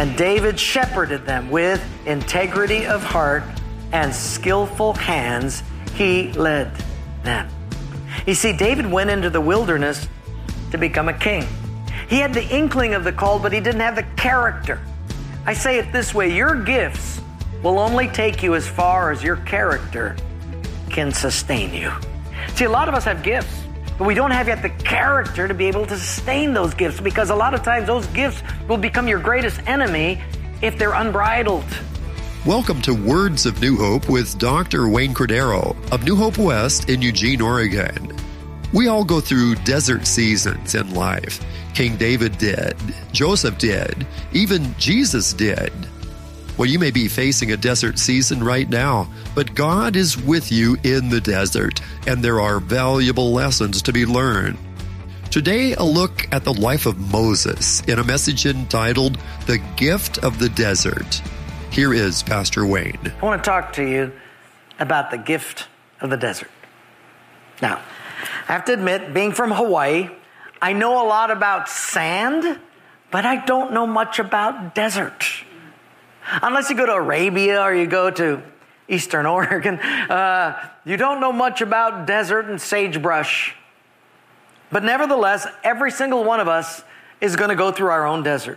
And David shepherded them with integrity of heart and skillful hands. He led them. You see, David went into the wilderness to become a king. He had the inkling of the call, but he didn't have the character. I say it this way, your gifts will only take you as far as your character can sustain you. See, a lot of us have gifts, but we don't have yet the character to be able to sustain those gifts, because a lot of times those gifts will become your greatest enemy if they're unbridled. Welcome to Words of New Hope with Dr. Wayne Cordero of New Hope West in Eugene, Oregon. We all go through desert seasons in life. King David did, Joseph did, even Jesus did. Well, you may be facing a desert season right now, but God is with you in the desert, and there are valuable lessons to be learned. Today, a look at the life of Moses in a message entitled, The Gift of the Desert. Here is Pastor Wayne. I want to talk to you about the gift of the desert. Now, I have to admit, being from Hawaii, I know a lot about sand, but I don't know much about desert. Unless you go to Arabia or you go to Eastern Oregon, you don't know much about desert and sagebrush. But nevertheless, every single one of us is going to go through our own desert.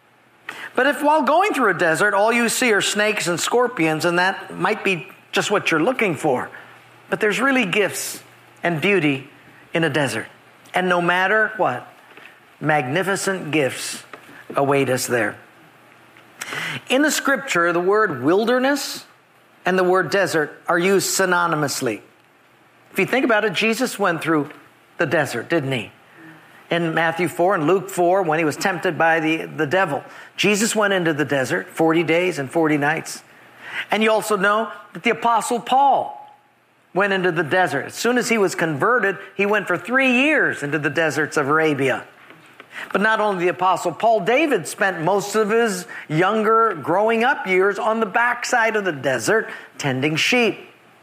But if while going through a desert, all you see are snakes and scorpions, and that might be just what you're looking for. But there's really gifts and beauty in a desert. And no matter what, magnificent gifts await us there. In the scripture, the word wilderness and the word desert are used synonymously. If you think about it, Jesus went through the desert, didn't he? In Matthew 4 and Luke 4, when he was tempted by the devil, Jesus went into the desert 40 days and 40 nights. And you also know that the Apostle Paul went into the desert. As soon as he was converted, he went for 3 years into the deserts of Arabia. But not only the Apostle Paul, David spent most of his younger growing up years on the backside of the desert tending sheep.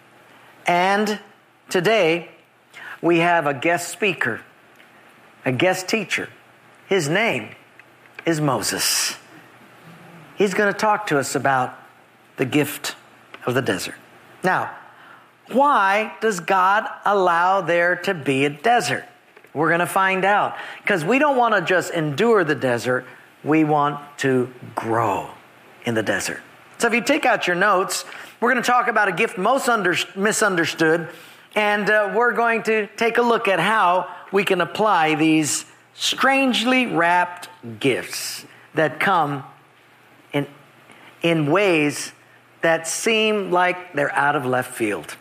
And today we have a guest speaker, a guest teacher. His name is Moses. He's going to talk to us about the gift of the desert. Now, why does God allow there to be a desert? We're going to find out. Because we don't want to just endure the desert. We want to grow in the desert. So if you take out your notes, we're going to talk about a gift most misunderstood. And we're going to take a look at how we can apply these strangely wrapped gifts that come in ways that seem like they're out of left field.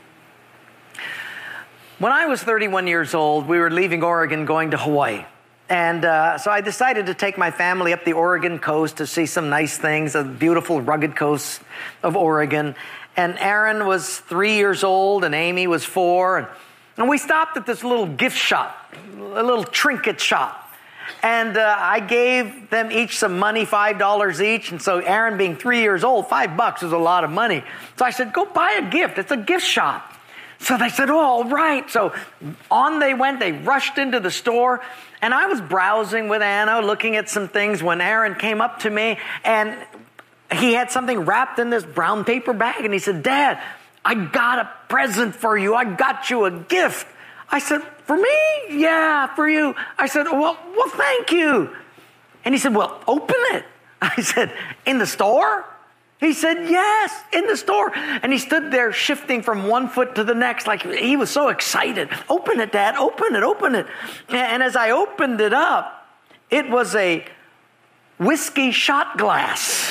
When I was 31 years old, we were leaving Oregon going to Hawaii. And so I decided to take my family up the Oregon coast to see some nice things, a beautiful rugged coast of Oregon. And Aaron was 3 years old and Amy was 4. And we stopped at this little gift shop, a little trinket shop. And I gave them each some money, $5 each. And so Aaron being 3 years old, $5 is a lot of money. So I said, go buy a gift. It's a gift shop. So they said, oh, all right. So on they went. They rushed into the store. And I was browsing with Anna, looking at some things when Aaron came up to me. And he had something wrapped in this brown paper bag. And he said, Dad, I got a present for you. I got you a gift. I said, for me? Yeah, for you. I said, well, thank you. And he said, well, open it. I said, in the store? He said, yes, in the store. And he stood there shifting from one foot to the next like he was so excited. Open it, Dad, open it, open it. And as I opened it up, it was a whiskey shot glass.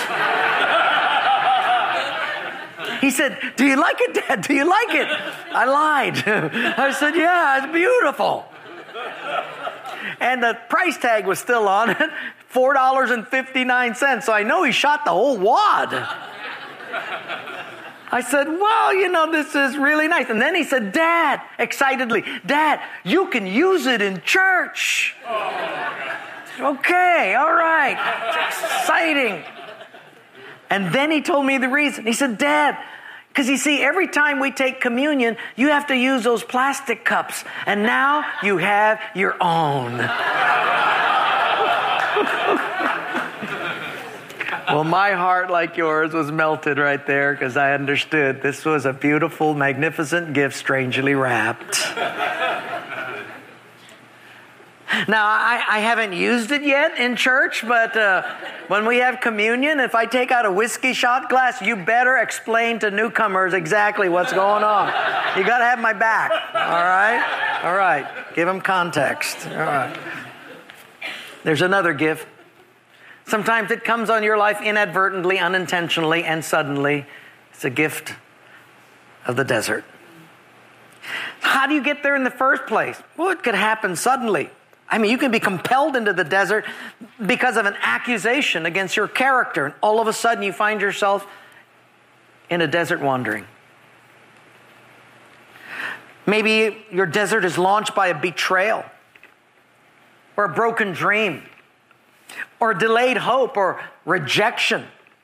He said, do you like it, Dad? Do you like it? I lied. I said, yeah, it's beautiful. And the price tag was still on it, $4.59. So I know he shot the whole wad. I said, well, this is really nice. And then he said, Dad, excitedly, Dad, you can use it in church. Okay, all right. It's exciting. And then he told me the reason. He said, Dad, because you see, every time we take communion, you have to use those plastic cups. And now you have your own. Well, my heart, like yours, was melted right there because I understood this was a beautiful, magnificent gift, strangely wrapped. Now, I haven't used it yet in church, but when we have communion, if I take out a whiskey shot glass, you better explain to newcomers exactly what's going on. You got to have my back, all right? All right. Give them context. All right. There's another gift. Sometimes it comes on your life inadvertently, unintentionally, and suddenly. It's a gift of the desert. How do you get there in the first place? Well, it could happen suddenly. I mean, you can be compelled into the desert because of an accusation against your character. And all of a sudden you find yourself in a desert wandering. Maybe your desert is launched by a betrayal or a broken dream or delayed hope or rejection.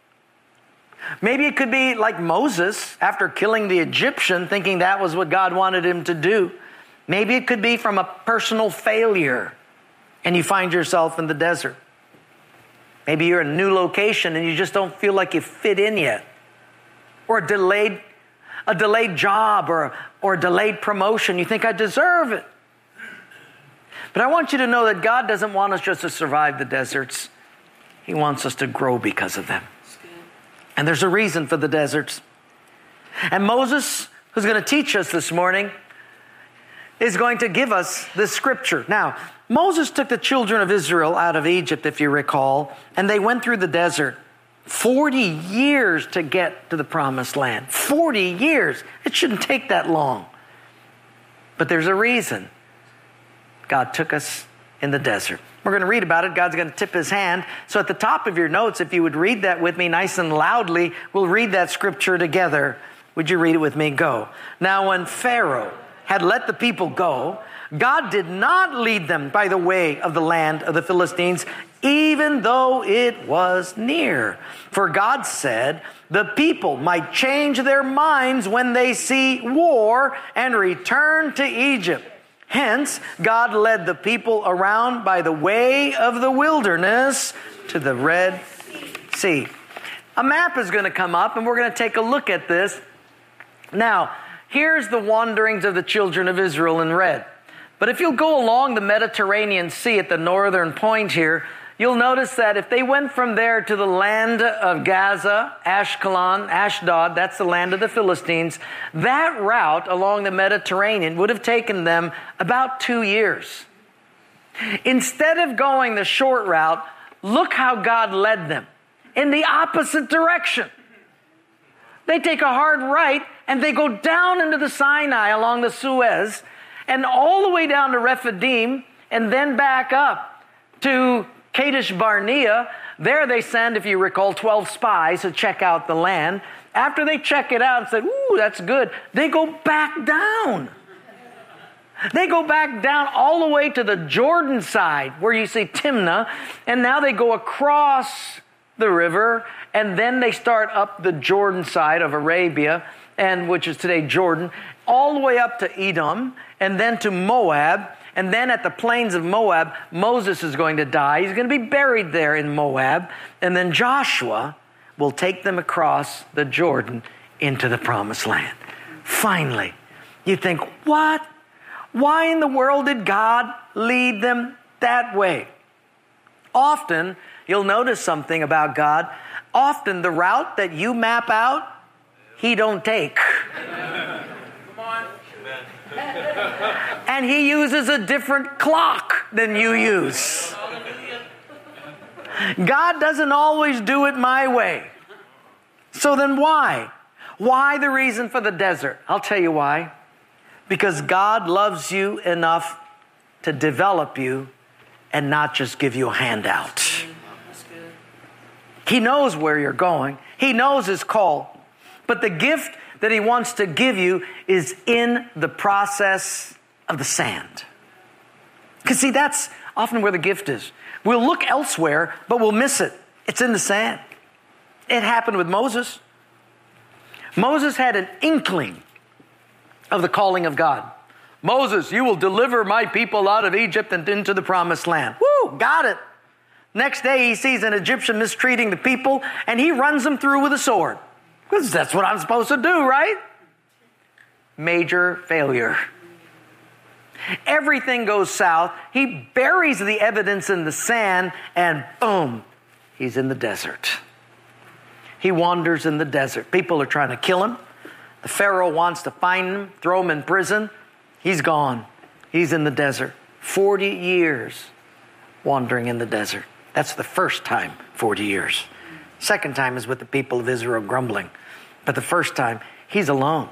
Maybe it could be like Moses after killing the Egyptian, thinking that was what God wanted him to do. Maybe it could be from a personal failure and you find yourself in the desert. Maybe you're in a new location and you just don't feel like you fit in yet. Or a delayed job or a delayed promotion. You think, I deserve it. But I want you to know that God doesn't want us just to survive the deserts. He wants us to grow because of them. And there's a reason for the deserts. And Moses, who's going to teach us this morning, is going to give us this scripture. Now, Moses took the children of Israel out of Egypt, if you recall, and they went through the desert 40 years to get to the promised land. 40 years. It shouldn't take that long. But there's a reason God took us in the desert. We're going to read about it. God's going to tip his hand. So at the top of your notes, if you would read that with me nice and loudly, we'll read that scripture together. Would you read it with me? Go. Now, when Pharaoh had let the people go, God did not lead them by the way of the land of the Philistines, even though it was near. For God said, the people might change their minds when they see war and return to Egypt. Hence, God led the people around by the way of the wilderness to the Red Sea. A map is going to come up, and we're going to take a look at this. Now, here's the wanderings of the children of Israel in red. But if you'll go along the Mediterranean Sea at the northern point here, you'll notice that if they went from there to the land of Gaza, Ashkelon, Ashdod, that's the land of the Philistines, that route along the Mediterranean would have taken them about 2 years. Instead of going the short route, look how God led them in the opposite direction. They take a hard right and they go down into the Sinai along the Suez and all the way down to Rephidim and then back up to Kadesh Barnea. There they send, if you recall, 12 spies to check out the land. After they check it out and say, ooh, that's good, they go back down. They go back down all the way to the Jordan side where you see Timnah, and now they go across the river, and then they start up the Jordan side of Arabia, and which is today Jordan, all the way up to Edom, and then to Moab. And then at the plains of Moab, Moses is going to die. He's going to be buried there in Moab. And then Joshua will take them across the Jordan into the promised land. Finally, you think, what? Why in the world did God lead them that way? Often, you'll notice something about God. Often the route that you map out, he don't take. Come on. And he uses a different clock than you use. God doesn't always do it my way. So then why? Why the reason for the desert? I'll tell you why. Because God loves you enough to develop you and not just give you a handout. He knows where you're going. He knows his call. But the gift that he wants to give you is in the process of the sand. Because see, that's often where the gift is. We'll look elsewhere, but we'll miss it. It's in the sand. It happened with Moses. Moses had an inkling of the calling of God. Moses, you will deliver my people out of Egypt and into the promised land. Woo, got it. Next day, he sees an Egyptian mistreating the people, and he runs them through with a sword. Because that's what I'm supposed to do, right? Major failure. Everything goes south. He buries the evidence in the sand, and boom, he's in the desert. He wanders in the desert. People are trying to kill him. The Pharaoh wants to find him, throw him in prison. He's gone. He's in the desert. 40 years wandering in the desert. That's the first time, 40 years. Second time is with the people of Israel grumbling. But the first time, he's alone.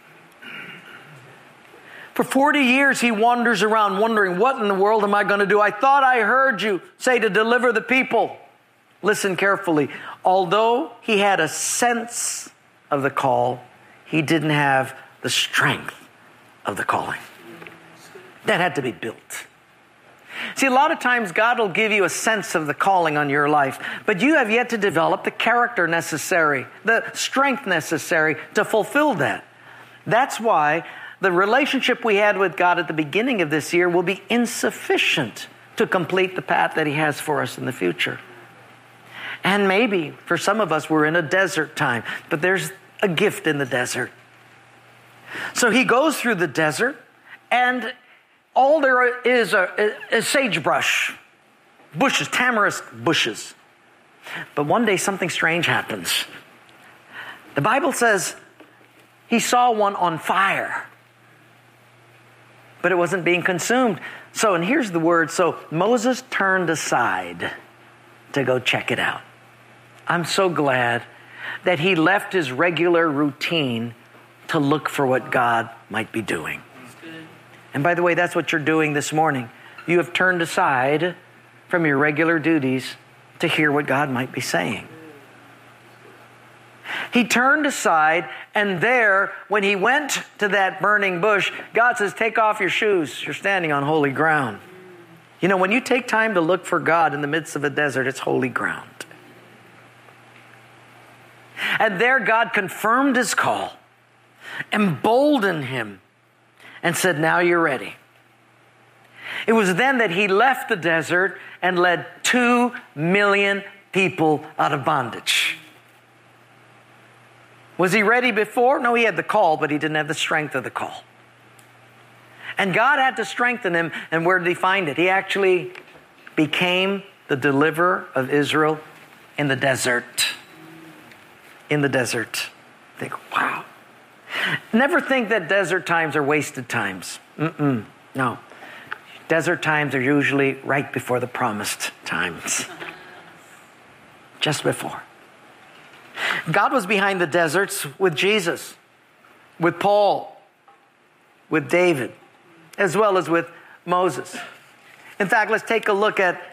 For 40 years, he wanders around wondering, what in the world am I going to do? I thought I heard you say to deliver the people. Listen carefully. Although he had a sense of the call, he didn't have the strength of the calling. That had to be built. See, a lot of times God will give you a sense of the calling on your life, but you have yet to develop the character necessary, the strength necessary to fulfill that. That's why the relationship we had with God at the beginning of this year will be insufficient to complete the path that he has for us in the future. And maybe for some of us, we're in a desert time, but there's a gift in the desert. So he goes through the desert, and all there is sagebrush, bushes, tamarisk bushes. But one day something strange happens. The Bible says he saw one on fire, but it wasn't being consumed. So, and here's the word, so Moses turned aside to go check it out. I'm so glad that he left his regular routine to look for what God might be doing. And by the way, that's what you're doing this morning. You have turned aside from your regular duties to hear what God might be saying. He turned aside, and there, when he went to that burning bush, God says, take off your shoes. You're standing on holy ground. You know, when you take time to look for God in the midst of a desert, it's holy ground. And there God confirmed his call, emboldened him, and said, now you're ready. It was then that he left the desert and led 2 million people out of bondage. Was he ready before? No, he had the call, but he didn't have the strength of the call. And God had to strengthen him, and where did he find it? He actually became the deliverer of Israel in the desert. In the desert. Think, wow. Never think that desert times are wasted times. No. Desert times are usually right before the promised times. Just before. God was behind the deserts with Jesus, with Paul, with David, as well as with Moses. In fact, let's take a look at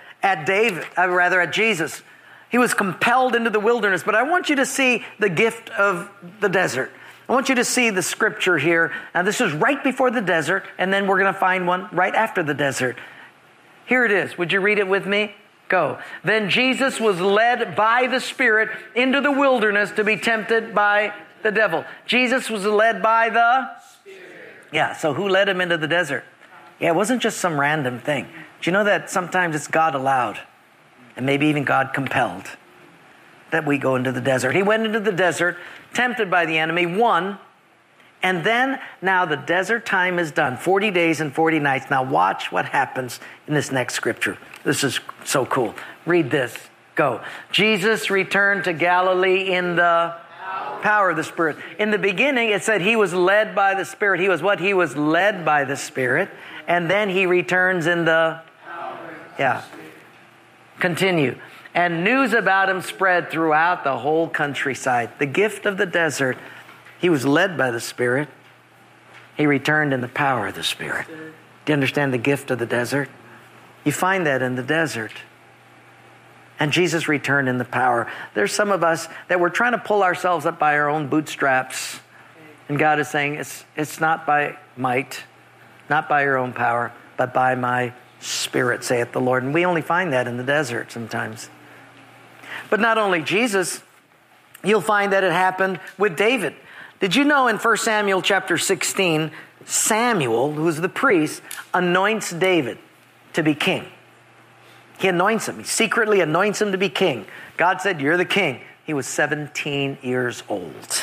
Jesus. He was compelled into the wilderness, but I want you to see the gift of the desert. I want you to see the scripture here. Now, this is right before the desert, and then we're going to find one right after the desert. Here it is. Would you read it with me? Go. Then Jesus was led by the Spirit into the wilderness to be tempted by the devil. Jesus was led by the Spirit. Yeah, so who led him into the desert? Yeah, it wasn't just some random thing. Do you know that sometimes it's God allowed, and maybe even God compelled, that we go into the desert? He went into the desert, tempted by the enemy, won, and then now the desert time is done. 40 days and 40 nights. Now watch what happens in this next scripture. This is so cool. Read this. Go. Jesus returned to Galilee in the power of the Spirit. In the beginning, it said he was led by the Spirit. He was what? He was led by the Spirit. And then he returns in the power. Yeah. Continue. And news about him spread throughout the whole countryside. The gift of the desert. He was led by the Spirit. He returned in the power of the Spirit. Do you understand the gift of the desert? You find that in the desert. And Jesus returned in the power. There's some of us that we're trying to pull ourselves up by our own bootstraps. And God is saying, it's not by might, not by your own power, but by my Spirit, saith the Lord. And we only find that in the desert sometimes. But not only Jesus, you'll find that it happened with David. Did you know in 1 Samuel chapter 16, Samuel, who's the priest, anoints David to be king? He anoints him. He secretly anoints him to be king. God said, you're the king. He was 17 years old.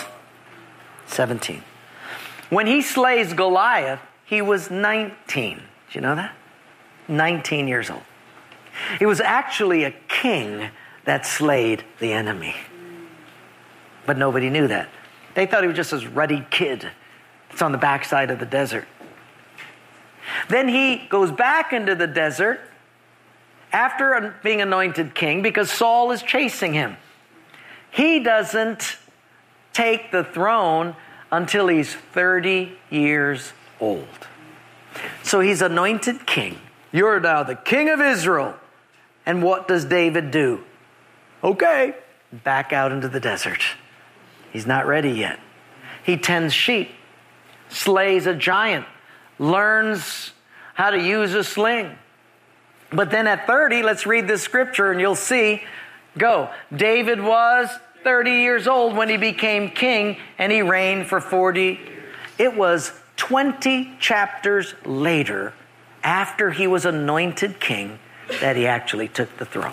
17. When he slays Goliath, he was 19. Did you know that? 19 years old. He was actually a king that slayed the enemy. But nobody knew that. They thought he was just this ruddy kid that's on the backside of the desert. Then he goes back into the desert after being anointed king because Saul is chasing him. He doesn't take the throne until he's 30 years old. So he's anointed king. You're now the king of Israel. And what does David do? Okay, back out into the desert. He's not ready yet. He tends sheep, slays a giant, learns how to use a sling. But then at 30, let's read this scripture and you'll see, go. David was 30 years old when he became king and he reigned for 40. It was 20 chapters later, after he was anointed king, that he actually took the throne.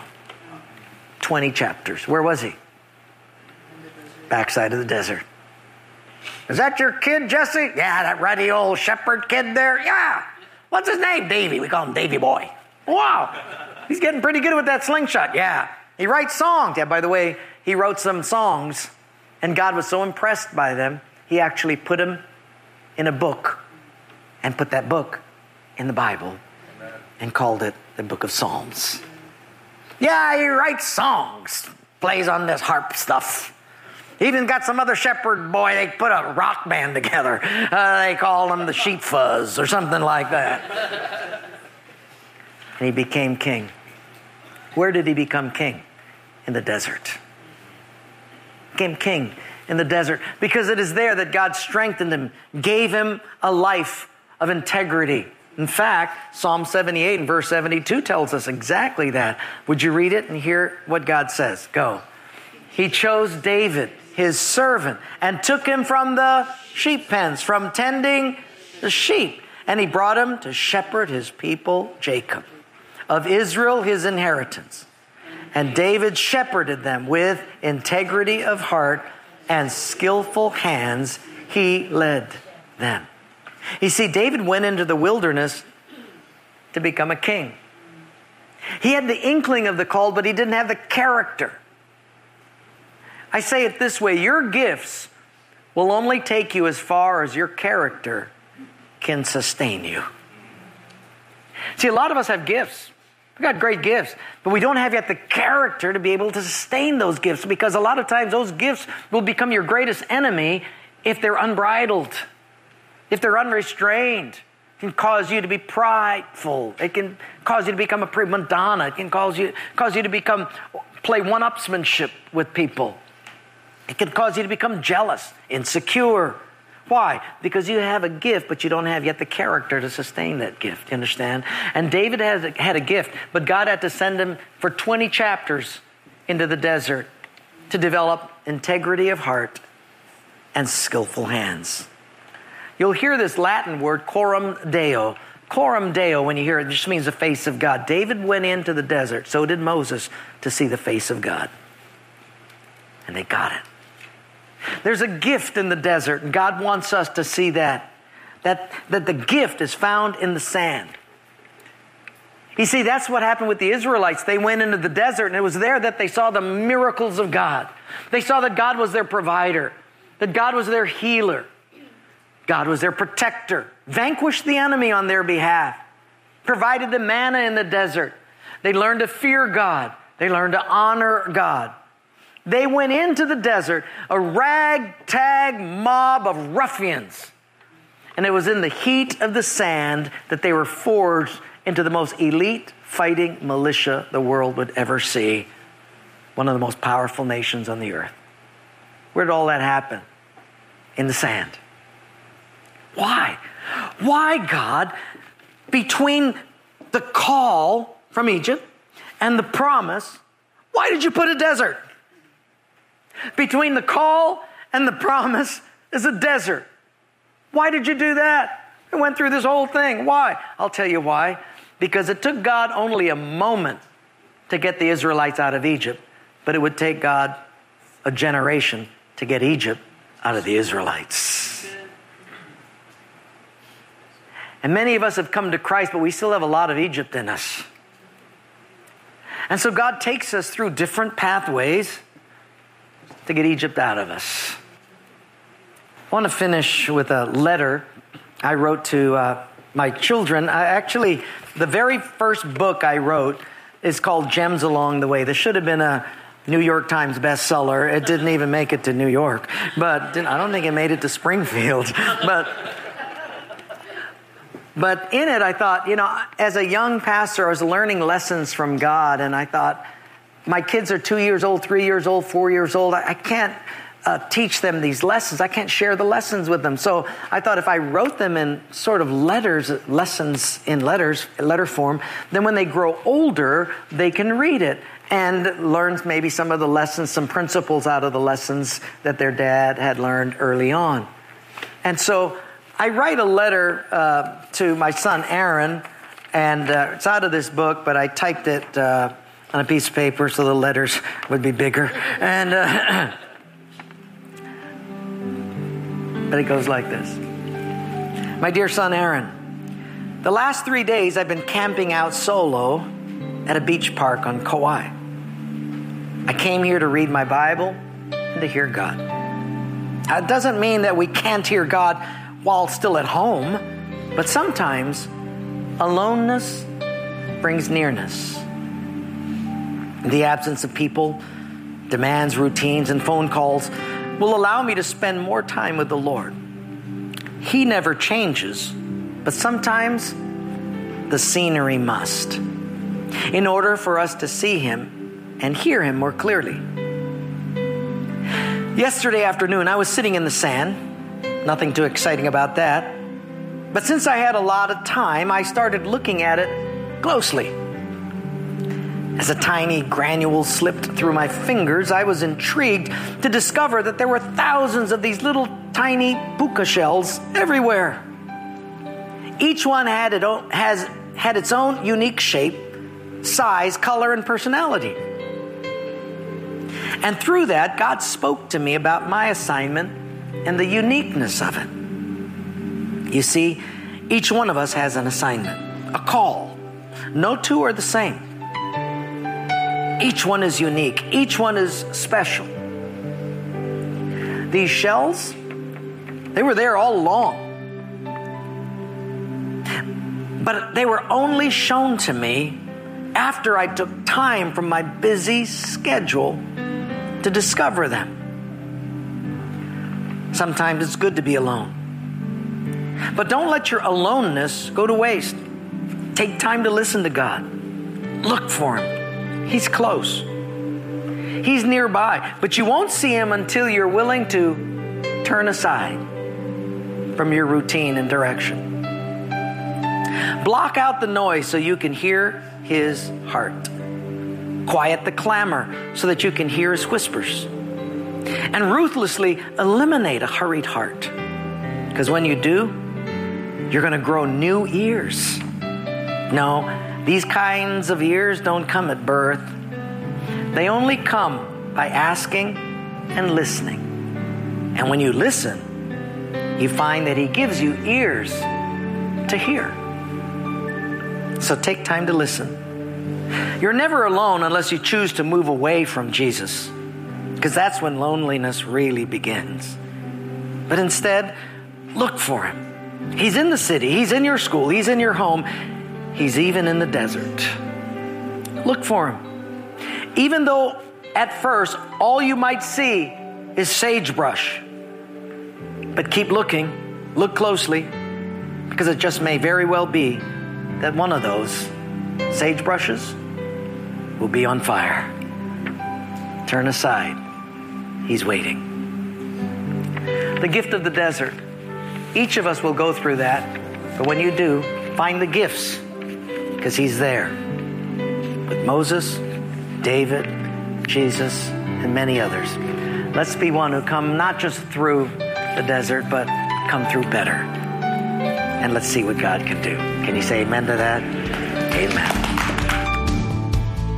20 chapters. Where was he? Backside of the desert. Is that your kid, Jesse? Yeah, that ruddy old shepherd kid there? Yeah. What's his name? Davy. We call him Davy Boy. Wow. He's getting pretty good with that slingshot. Yeah. He writes songs. Yeah, by the way, he wrote some songs, and God was so impressed by them, he actually put them in a book and put that book in the Bible and called it the Book of Psalms. Yeah, he writes songs, plays on this harp stuff. He even got some other shepherd boy, they put a rock band together. They call him the Sheep Fuzz or something like that. And he became king. Where did he become king? In the desert. Became king in the desert because it is there that God strengthened him, gave him a life of integrity. In fact, Psalm 78 and verse 72 tells us exactly that. Would you read it and hear what God says? Go. He chose David, his servant, and took him from the sheep pens, from tending the sheep. And he brought him to shepherd his people, Jacob, of Israel, his inheritance. And David shepherded them with integrity of heart and skillful hands. He led them. You see, David went into the wilderness to become a king. He had the inkling of the call, but he didn't have the character. I say it this way, your gifts will only take you as far as your character can sustain you. See, a lot of us have gifts. We've got great gifts, but we don't have yet the character to be able to sustain those gifts, because a lot of times those gifts will become your greatest enemy if they're unbridled, if they're unrestrained. It can cause you to be prideful. It can cause you to become a prima donna. It can cause you to play one-upsmanship with people. It can cause you to become jealous, insecure. Why? Because you have a gift, but you don't have yet the character to sustain that gift. You understand? And David had a gift, but God had to send him for 20 chapters into the desert to develop integrity of heart and skillful hands. You'll hear this Latin word, coram Deo. Coram Deo, when you hear it, just means the face of God. David went into the desert, so did Moses, to see the face of God. And they got it. There's a gift in the desert, and God wants us to see that the gift is found in the sand. You see, that's what happened with the Israelites. They went into the desert, and it was there that they saw the miracles of God. They saw that God was their provider, that God was their healer, God was their protector, vanquished the enemy on their behalf, provided the manna in the desert. They learned to fear God. They learned to honor God. They went into the desert, a ragtag mob of ruffians. And it was in the heat of the sand that they were forged into the most elite fighting militia the world would ever see. One of the most powerful nations on the earth. Where did all that happen? In the sand. Why? Why, God, between the call from Egypt and the promise, why did you put a desert? Between the call and the promise is a desert. Why did you do that? We went through this whole thing. Why? I'll tell you why. Because it took God only a moment to get the Israelites out of Egypt, but it would take God a generation to get Egypt out of the Israelites. And many of us have come to Christ, but we still have a lot of Egypt in us. And so God takes us through different pathways to get Egypt out of us. I want to finish with a letter I wrote to my children. The very first book I wrote is called Gems Along the Way. This should have been a New York Times bestseller. It didn't even make it to New York. But I don't think it made it to Springfield. But in it, I thought, as a young pastor, I was learning lessons from God. And I thought, my kids are 2 years old, 3 years old, 4 years old. I can't teach them these lessons. I can't share the lessons with them. So I thought if I wrote them in sort of lessons in letter form, then when they grow older, they can read it and learn maybe some of the lessons, some principles out of the lessons that their dad had learned early on. And so I write a letter to my son, Aaron, and it's out of this book, but I typed it on a piece of paper so the letters would be bigger. And but it goes like this. My dear son, Aaron, the last 3 days I've been camping out solo at a beach park on Kauai. I came here to read my Bible and to hear God. It doesn't mean that we can't hear God while still at home, but sometimes aloneness brings nearness. The absence of people, demands, routines, and phone calls will allow me to spend more time with the Lord. He never changes, but sometimes the scenery must, in order for us to see Him and hear Him more clearly. Yesterday afternoon, I was sitting in the sand. Nothing too exciting about that. But since I had a lot of time, I started looking at it closely. As a tiny granule slipped through my fingers, I was intrigued to discover that there were thousands of these little tiny puka shells everywhere. Each one had its own unique shape, size, color, and personality. And through that, God spoke to me about my assignment and the uniqueness of it. You see, each one of us has an assignment, a call. No two are the same. Each one is unique. Each one is special. These shells, they were there all along. But they were only shown to me after I took time from my busy schedule to discover them. Sometimes it's good to be alone. But don't let your aloneness go to waste. Take time to listen to God. Look for Him. He's close. He's nearby. But you won't see Him until you're willing to turn aside from your routine and direction. Block out the noise so you can hear His heart. Quiet the clamor so that you can hear His whispers. And ruthlessly eliminate a hurried heart. Because when you do, you're going to grow new ears. No, these kinds of ears don't come at birth. They only come by asking and listening. And when you listen, you find that He gives you ears to hear. So take time to listen. You're never alone unless you choose to move away from Jesus, because that's when loneliness really begins. But instead, look for Him. He's in the city. He's in your school. He's in your home. He's even in the desert. Look for Him. Even though at first all you might see is sagebrush. But keep looking. Look closely, because it just may very well be that one of those sagebrushes will be on fire. Turn aside. He's waiting. The gift of the desert. Each of us will go through that. But when you do, find the gifts, because He's there. With Moses, David, Jesus, and many others. Let's be one who come not just through the desert, but come through better. And let's see what God can do. Can you say amen to that? Amen.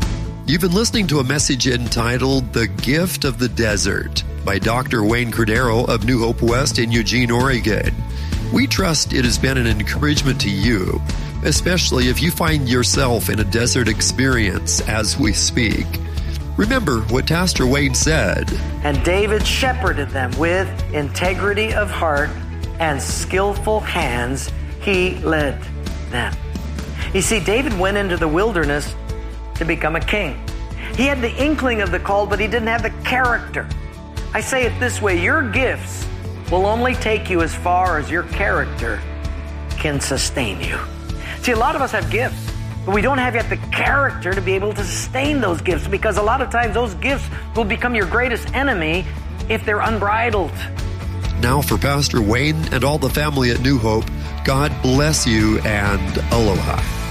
You've been listening to a message entitled The Gift of the Desert by Dr. Wayne Cordero of New Hope West in Eugene, Oregon. We trust it has been an encouragement to you, especially if you find yourself in a desert experience as we speak. Remember what Pastor Wayne said. And David shepherded them with integrity of heart and skillful hands. He led them. You see, David went into the wilderness to become a king. He had the inkling of the call, but he didn't have the character. I say it this way, your gifts will only take you as far as your character can sustain you. See, a lot of us have gifts, but we don't have yet the character to be able to sustain those gifts, because a lot of times those gifts will become your greatest enemy if they're unbridled. Now for Pastor Wayne and all the family at New Hope, God bless you and aloha.